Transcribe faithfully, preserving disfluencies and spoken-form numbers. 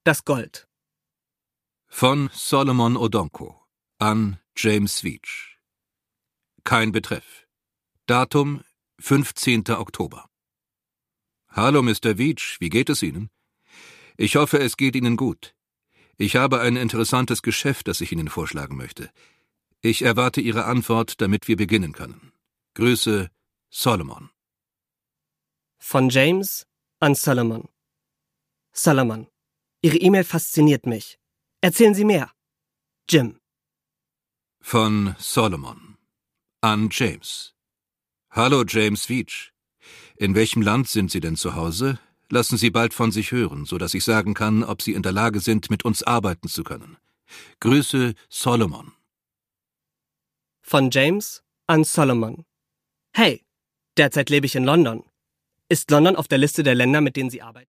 Das Gold. Von Solomon Odonko an James Veitch. Kein Betreff. Datum fünfzehnter Oktober. Hallo, Mister Veitch, wie geht es Ihnen? Ich hoffe, es geht Ihnen gut. Ich habe ein interessantes Geschäft, das ich Ihnen vorschlagen möchte. Ich erwarte Ihre Antwort, damit wir beginnen können. Grüße, Solomon. Von James an Solomon. Solomon, Ihre E-Mail fasziniert mich. Erzählen Sie mehr. Jim. Von Solomon an James. Hallo, James Veitch. In welchem Land sind Sie denn zu Hause? Lassen Sie bald von sich hören, so dass ich sagen kann, ob Sie in der Lage sind, mit uns arbeiten zu können. Grüße, Solomon. Von James an Solomon. Hey, derzeit lebe ich in London. Ist London auf der Liste der Länder, mit denen Sie arbeiten?